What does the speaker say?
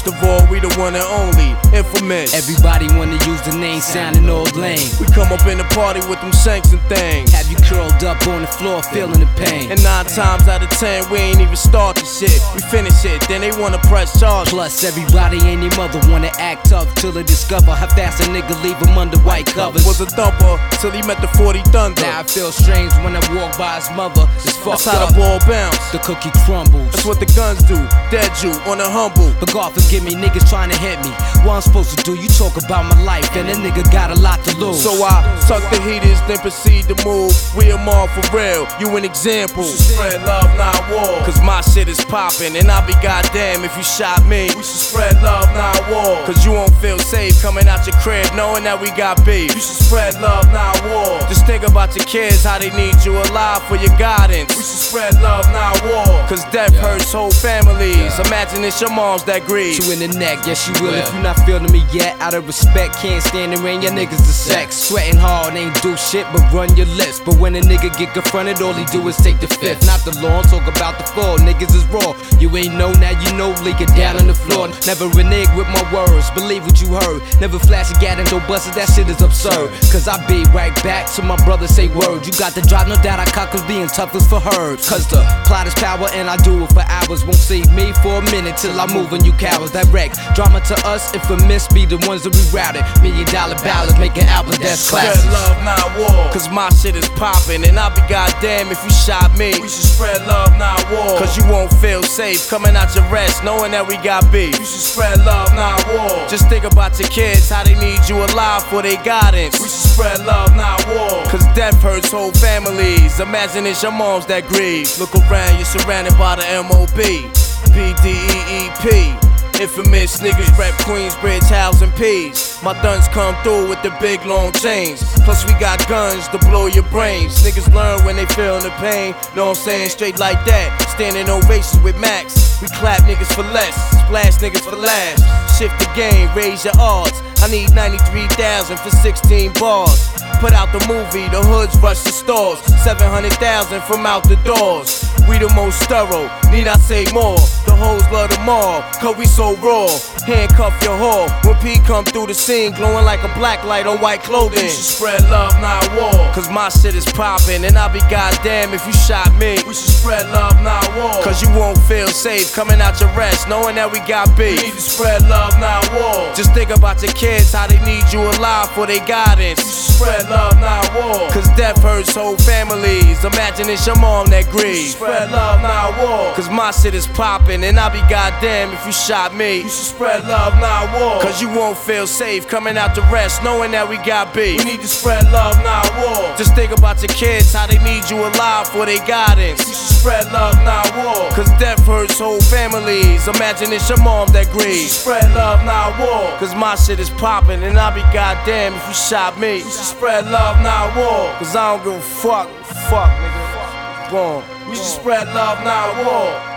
Most of all, we the one and only, infamous. Everybody wanna use the name, sounding all lame. We come up in the party with them shanks and things. Have you curled up on the floor, feeling the pain. And 9 times out of 10, we ain't even start the shit. We finish it, then they wanna press charge. Plus, everybody and their mother wanna act tough till they discover how fast a nigga leave them under white covers. Was a thumper till he met the 40 Thunder. Now I feel strange when I walk by his mother. It's fucked That's how up. the ball bounce. The cookie crumbles. That's what the guns do. Dead you on the humble. But God forgive me, niggas trying to hit me. What I'm supposed to do? You talk about my life, and a nigga got a lot to lose. So I suck the heaters, then proceed to move. We are more for real, you an example. We should spread love, not war. Cause my shit is poppin', and I'll be goddamn if you shot me. We should spread love, not war. Cause you won't feel safe coming out your crib knowing that we got beef. You should spread love, not war. Just think about your kids, how they need you alive for your guidance. We should spread love, not war. Cause death hurts whole families. Imagine it's your moms that grieve. You in the neck, yes you will. If you not feeling me yet, out of respect, can't stand around your niggas to sex. Sweating hard, ain't do shit but run your lips. But when a nigga get confronted, all he do is take the fifth. Not the law, talk about the fall. Niggas is raw. You ain't know, now you know. Leak it down on the floor. Never renege with my words. Believe what you heard. Never flash a gat into buses. That shit is absurd. Cause I be right back to my brother say word. You got the drive, no doubt I cock cause being tough is for herbs. Cause the plot is power and I do it for hours. Won't save me for a minute till I move and you cowards. Direct drama to us, infamous be the ones that we routed. $1 million ballads, make an album that's classic. Spread love, not war. Cause my shit is poppin', and I'll be goddamn if you shot me. We should spread love, not war. Cause you won't feel safe coming out your rest knowing that we got beef. You should spread love, not war. Just think about your kids, how they need you alive for their guidance. We should spread love, not war. Cause death hurts whole families. Imagine it's your moms that grieve. Look around, you're surrounded by the MOB, BDEEP. Infamous niggas rep Queensbridge, housing peas. My thuns come through with the big long chains. Plus we got guns to blow your brains. Niggas learn when they feelin' the pain. Know what I'm saying? Straight like that. Standing ovations with Max. We clap niggas for less, splash niggas for last. Shift the game, raise your odds. I need 93,000 for 16 bars. Put out the movie, the hoods rush the stores. 700,000 from out the doors. We the most thorough, need I say more? The hoes love the mall, cause we so raw. Handcuff your whore, when P come through the scene, glowing like a black light on white clothing. We should spread love, not war. Cause my shit is poppin', and I'll be goddamn if you shot me. We should spread love, not war. Cause you won't feel safe coming out your rest, knowing that we got beef. We need to spread love, not war. Just think about your kids, how they need you alive for their guidance. We should spread love, not war. Cause death hurts whole families. Imagine it's your mom that grieves. Spread love, not war. Cause my shit is poppin', and I'll be goddamn if you shot me. You should spread love, not war. Cause you won't feel safe coming out to rest knowing that we got beef. We need to spread love, not war. Just think about your kids, how they need you alive for their guidance. You should spread love, not war. Cause death hurts whole families. Imagine it's your mom that grieves. Spread love, not war. Cause my shit is poppin', and I'll be goddamn if you shot me. You should spread love, not war. Cause I don't give a fuck, nigga. We should spread love, not war.